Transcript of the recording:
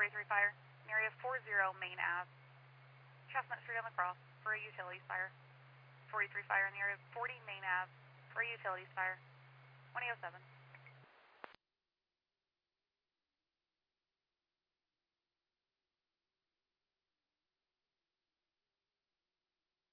43 fire, in area 40 Main Ave, Chestnut Street on the cross for a utilities fire. 43 fire in the area of 40 Main Ave for a utilities fire. 2007.